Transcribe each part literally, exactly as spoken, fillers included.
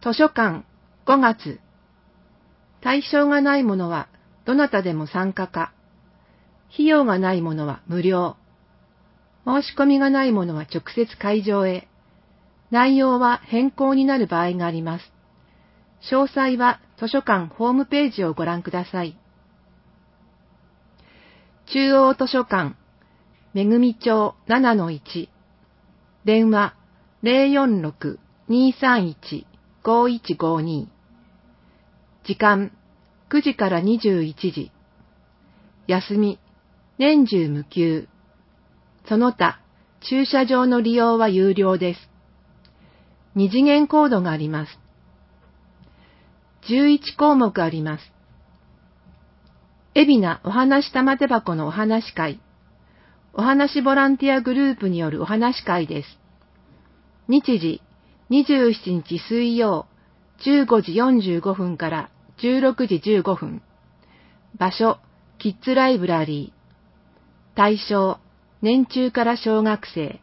図書館ごがつ。対象がないものはどなたでも参加か。費用がないものは無料。申し込みがないものは直接会場へ。内容は変更になる場合があります。詳細は図書館ホームページをご覧ください。中央図書館、めぐみ町 ななのいち。電話 ゼロよんろく にーさんいち ごいちごに。時間くじからにじゅういちじ。休み、年中無休。その他、駐車場の利用は有料です。二次元コードがあります。じゅういちこうもくあります。海老名お話玉手箱のお話会。お話ボランティアグループによるお話会です。日時、にじゅうしちにち水曜、じゅうごじよんじゅうごふんからじゅうろくじじゅうごふん。場所、キッズライブラリー。対象、年中から小学生。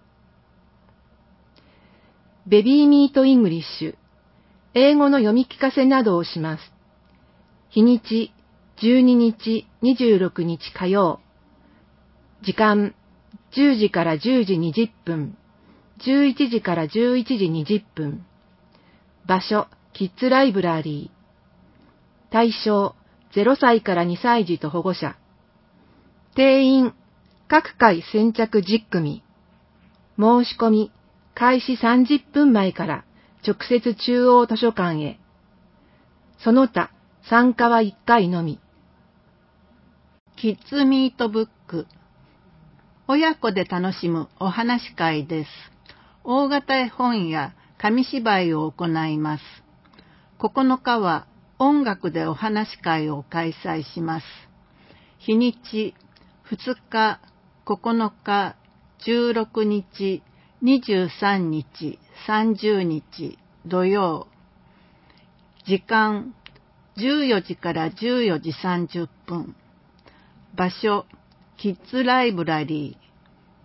ベビーミートイングリッシュ。英語の読み聞かせなどをします。日にち、じゅうににち、にじゅうろくにち火曜。時間、じゅうじからじゅうじにじゅっぷん。じゅういちじからじゅういちじにじゅっぷん。場所、キッズライブラリー。対象、ゼロさいからにさい児と保護者。定員、各回先着じゅっくみ。申し込み、開始さんじゅっぷんまえから直接中央図書館へ。その他、参加はいっかいのみ。 キッズミートブック。親子で楽しむお話会です。大型絵本や紙芝居を行います。ここのかは音楽でお話会を開催します。日にち、ふつか、ここのか、じゅうろくにち、にじゅうさんにち、さんじゅうにち、土曜。時間、じゅうよじからじゅうよじさんじゅっぷん。場所、キッズライブラリー。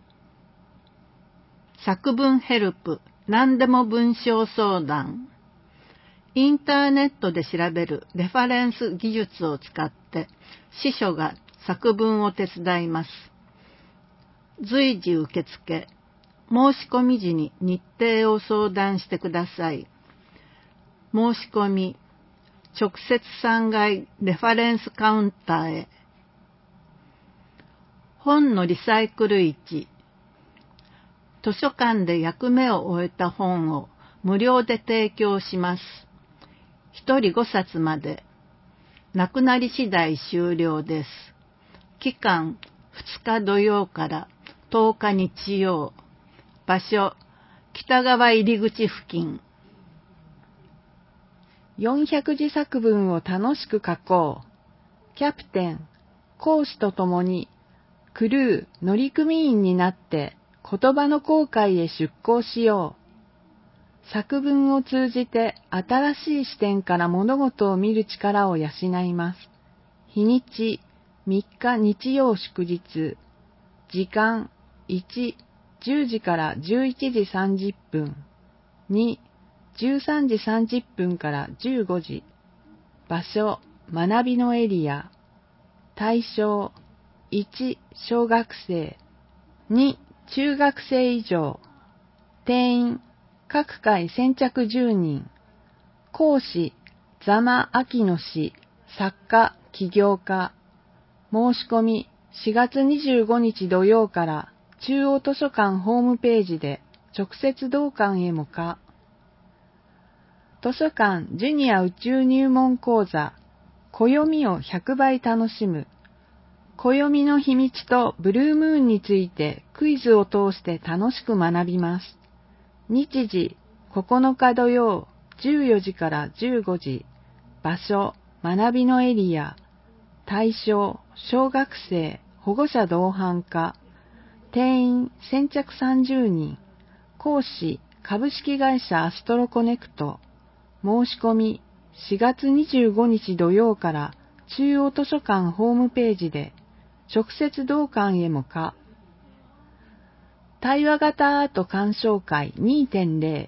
作文ヘルプ、何でも文章相談。インターネットで調べるレファレンス技術を使って司書が作文を手伝います。随時受付。申し込み時に日程を相談してください。申し込み、直接さんがいレファレンスカウンターへ。本のリサイクル市。図書館で役目を終えた本を無料で提供します。一人ごさつまで。なくなり次第終了です。期間ふつか土曜からとおか日曜。場所、北側入り口付近。 よんひゃくじ作文を楽しく書こう。キャプテン、講師と共にクルー、乗組員になって言葉の航海へ出港しよう。作文を通じて新しい視点から物事を見る力を養います。日にち、みっか日曜祝日。時間、いち、じゅうじからじゅういちじさんじゅっぷん。に、じゅうさんじさんじゅっぷんからじゅうごじ。場所、学びのエリア。対象、いち、小学生。に、中学生以上。定員、各回先着じゅうにん。講師、座間明野氏、作家、起業家。申し込み、しがつにじゅうごにち土曜から中央図書館ホームページで直接同館へもか。図書館ジュニア宇宙入門講座、暦をひゃくばい楽しむ。暦の日にちとブルームーンについてクイズを通して楽しく学びます。日時、ここのか土曜、じゅうよじからじゅうごじ。場所、学びのエリア。対象、小学生、保護者同伴化。定員、先着さんじゅうにん。講師、株式会社アストロコネクト。申し込み、しがつにじゅうごにち土曜から中央図書館ホームページで直接同館へもか。対話型アート鑑賞会 にてんゼロ。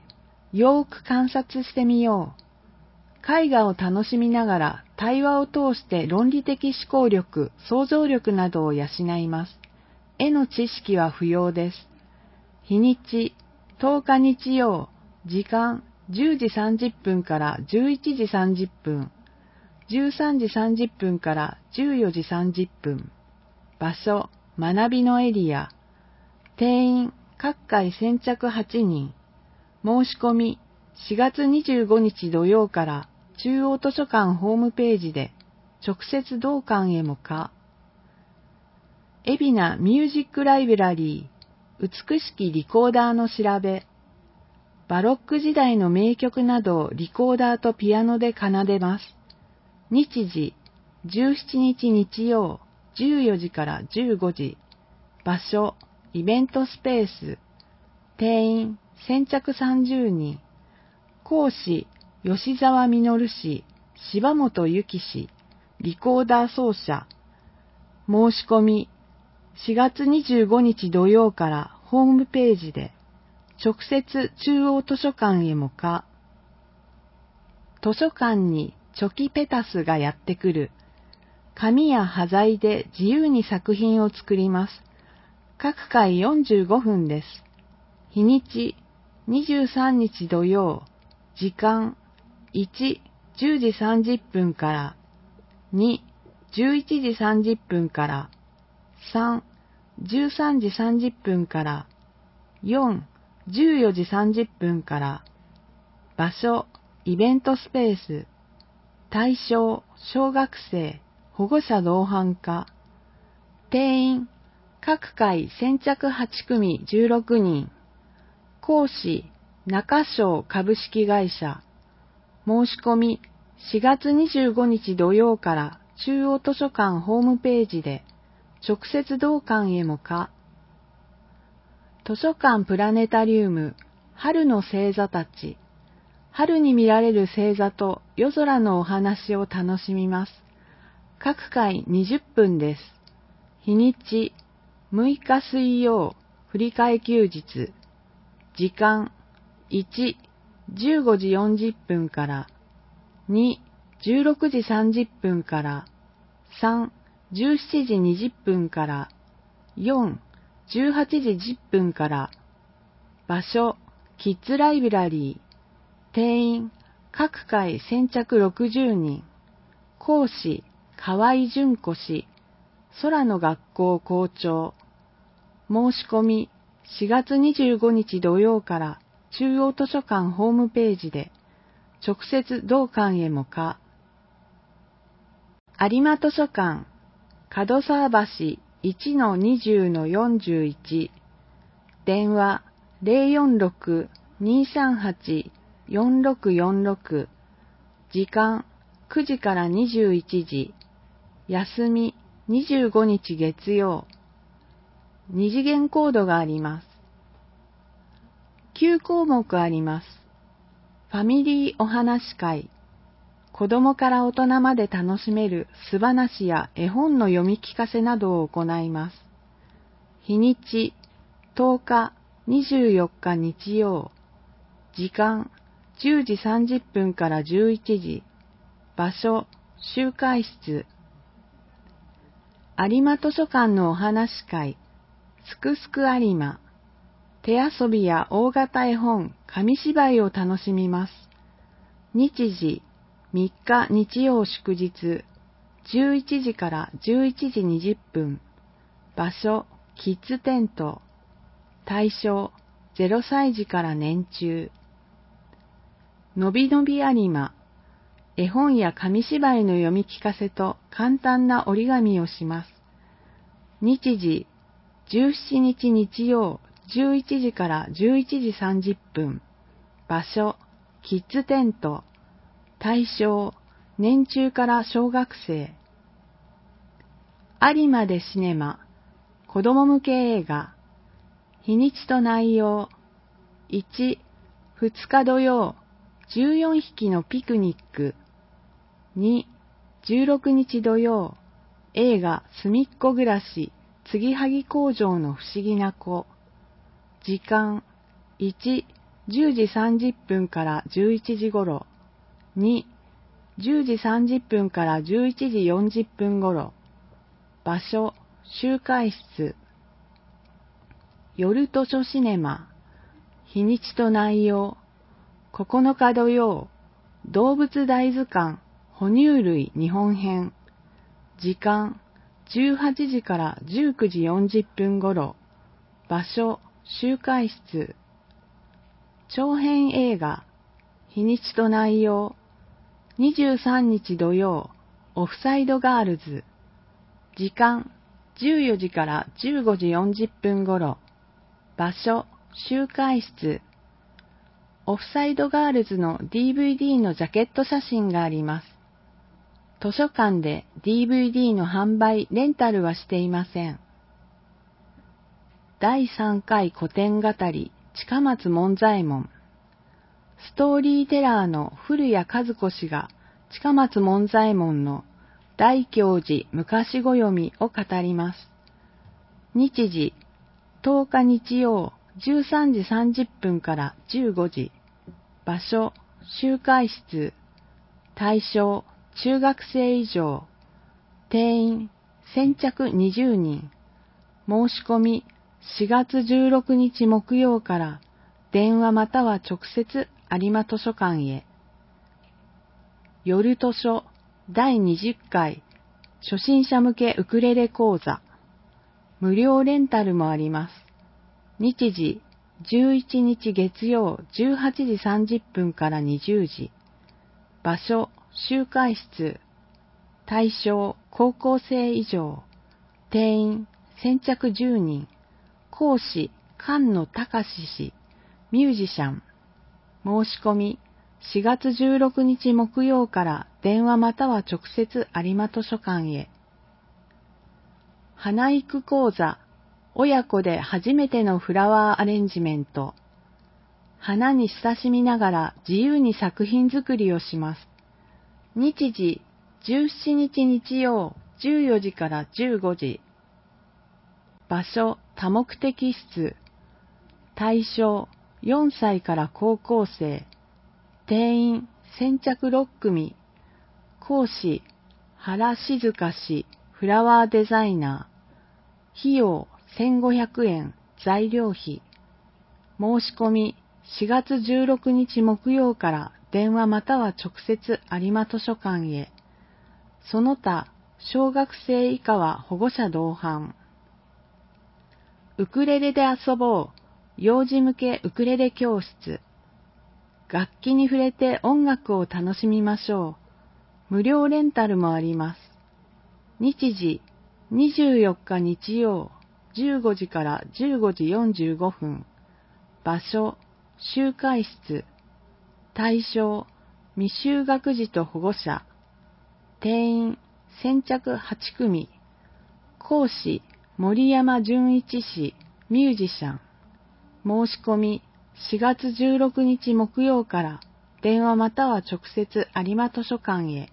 よーく観察してみよう。絵画を楽しみながら対話を通して論理的思考力、想像力などを養います。絵の知識は不要です。日にち、とおか日曜、時間じゅうじさんじゅっぷんからじゅういちじさんじゅっぷん、じゅうさんじさんじゅっぷんからじゅうよじさんじゅっぷん、場所、学びのエリア、定員、各回先着はちにん、申し込み、しがつにじゅうごにち土曜から中央図書館ホームページで、直接同館へもか。海老名ミュージックライブラリー、美しきリコーダーの調べ、バロック時代の名曲などをリコーダーとピアノで奏でます。日時、じゅうしちにち日曜、じゅうよじからじゅうごじ、場所、イベントスペース、定員、先着さんじゅうにん、講師、吉沢実氏、柴本由紀氏、リコーダー奏者、申し込み、しがつにじゅうごにち土曜からホームページで、直接中央図書館へもか。図書館にチョキペタスがやってくる。紙や端材で自由に作品を作ります。各回よんじゅうごふんです。日にち、にじゅうさんにち土曜、時間、いち、じゅうじさんじゅっぷんから、に、じゅういちじさんじゅっぷんから、さん、じゅうさんじさんじゅっぷんから、よん、じゅうよじさんじゅっぷんから、場所、イベントスペース、対象、小学生、保護者同伴化、定員、各回先着はちくみじゅうろくにん、講師、中小株式会社、申し込み、しがつにじゅうごにち土曜から中央図書館ホームページで、直接同館へもか。図書館プラネタリウム、春の星座たち。春に見られる星座と夜空のお話を楽しみます。各回にじゅっぷんです。日にち、むいか水曜、振り替え休日。時間、いち、じゅうごじよんじゅっぷんから、に、じゅうろくじさんじゅっぷんから、さん、じゅうしちじにじゅっぷんから、よん、じゅうはちじじゅっぷんから、場所、キッズライブラリー、定員、各回先着ろくじゅうにん、講師、河合純子氏、空の学校校長、申し込み、しがつにじゅうごにち土曜から中央図書館ホームページで、直接同館へもか。有馬図書館、門沢橋 いちのにじゅうのよんじゅういち、電話 ゼロよんろく にさんはち よんろくよんろく、時間くじからにじゅういちじ、休みにじゅうごにち月曜、二次元コードがあります。きゅうこうもくあります。ファミリーお話会、子供から大人まで楽しめる素話や絵本の読み聞かせなどを行います。日にち、とおか、にじゅうよっか日曜、時間、じゅうじさんじゅっぷんからじゅういちじ、場所、集会室。有馬図書館のお話会、すくすく有馬。手遊びや大型絵本、紙芝居を楽しみます。日時、みっか日曜祝日、じゅういちじからじゅういちじにじゅっぷん。場所、キッズテント。対象、ゼロさいじから年中。のびのび有馬。絵本や紙芝居の読み聞かせと簡単な折り紙をします。日時、じゅうしちにち日曜、じゅういちじからじゅういちじさんじゅっぷん。場所、キッズテント。対象、年中から小学生。有馬でシネマ、子供向け映画。日にちと内容。いち、ふつか土曜、じゅうよんひきのピクニック。に、じゅうろくにち土曜、映画すみっこ暮らし、継ぎはぎ工場の不思議な子。時間、いち、 じゅうじさんじゅっぷんからじゅういちじ頃。に、じゅうじさんじゅっぷんからじゅういちじよんじゅっぷん頃。場所、集会室。夜図書シネマ。日にちと内容。ここのか土曜。動物大図鑑、哺乳類日本編。時間、じゅうはちじからじゅうくじよんじゅっぷん頃。場所、集会室。長編映画、日にちと内容。にじゅうさんにち土曜、オフサイドガールズ。時間、じゅうよじからじゅうごじよんじゅっぷん頃。場所、集会室。オフサイドガールズの ディーブイディー のジャケット写真があります。図書館で ディーブイディー の販売、レンタルはしていません。だいさんかい古典語り、近松門左衛門。ストーリーテラーの古谷和子氏が近松門左衛門の大教寺昔ご読みを語ります。日時、とおか日曜、じゅうさんじさんじゅっぷんからじゅうごじ。場所、集会室。対象、中学生以上。定員、先着にじゅうにん。申し込み、しがつじゅうろくにち木曜から電話または直接有馬図書館へ。夜図書だいにじゅっかい初心者向けウクレレ講座。無料レンタルもあります。日時、じゅういちにち月曜じゅうはちじさんじゅっぷんからにじゅうじ。場所、集会室。対象、高校生以上。定員、先着じゅうにん。講師、菅野隆氏。ミュージシャン。申し込み、しがつじゅうろくにち木曜から電話または直接有馬図書館へ。花育講座。親子で初めてのフラワーアレンジメント。花に親しみながら自由に作品作りをします。日時、じゅうしちにち日曜、じゅうよじからじゅうごじ。場所、多目的室。対象、よんさいから高校生。定員、先着ろっくみ。講師、原静香氏、フラワーデザイナー。費用、せんごひゃくえん、材料費。申し込み、しがつじゅうろくにち木曜から電話または直接有馬図書館へ。その他、小学生以下は保護者同伴。ウクレレで遊ぼう。幼児向けウクレレ教室。楽器に触れて音楽を楽しみましょう。無料レンタルもあります。日時、にじゅうよっか日曜、じゅうごじからじゅうごじよんじゅうごふん。場所、集会室。対象、未就学児と保護者。定員、先着はちくみ。講師、森山純一氏、ミュージシャン。申し込み、しがつじゅうろくにち木曜から電話または直接有馬図書館へ。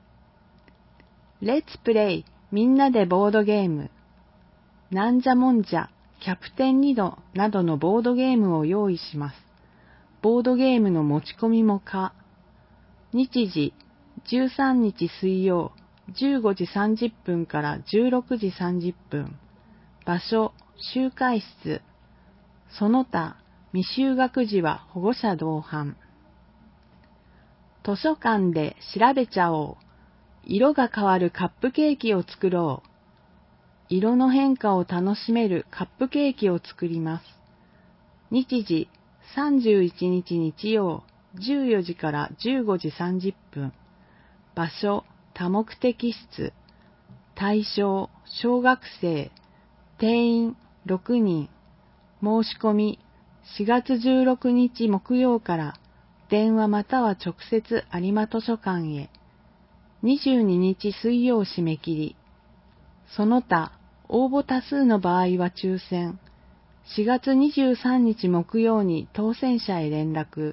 レッツプレイ、みんなでボードゲーム。なんじゃもんじゃ、キャプテンにどなどのボードゲームを用意します。ボードゲームの持ち込みも可。日時、じゅうさんにち水曜、じゅうごじさんじゅっぷんからじゅうろくじさんじゅっぷん。場所、集会室。その他、未就学児は保護者同伴。図書館で調べちゃおう。色が変わるカップケーキを作ろう。色の変化を楽しめるカップケーキを作ります。日時、さんじゅういちにち日曜、じゅうよじからじゅうごじさんじゅっぷん。場所、多目的室。対象、小学生。定員、ろくにん。申し込み、しがつじゅうろくにち木曜から電話または直接有馬図書館へ。にじゅうににち水曜締め切り。その他、応募多数の場合は抽選。しがつにじゅうさんにち木曜に当選者へ連絡。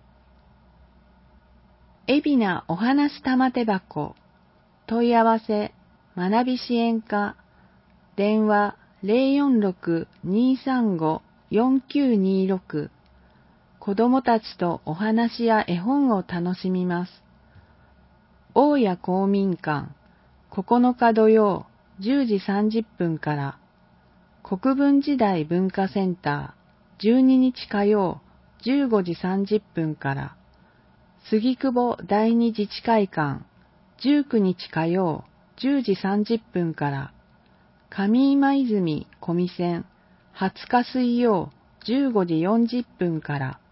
海老名お話玉手箱。問い合わせ、学び支援課。電話 ゼロよんろく にーさんご よんきゅうにーろく。 子供たちとお話や絵本を楽しみます。大谷公民館、ここのか土曜じゅうじさんじゅっぷんから、国分時代文化センターじゅうににち火曜じゅうごじさんじゅっぷんから、杉久保第二自治会館じゅうくにち火曜じゅうじさんじゅっぷんから、上今泉小見線はつか水曜じゅうごじよんじゅっぷんから、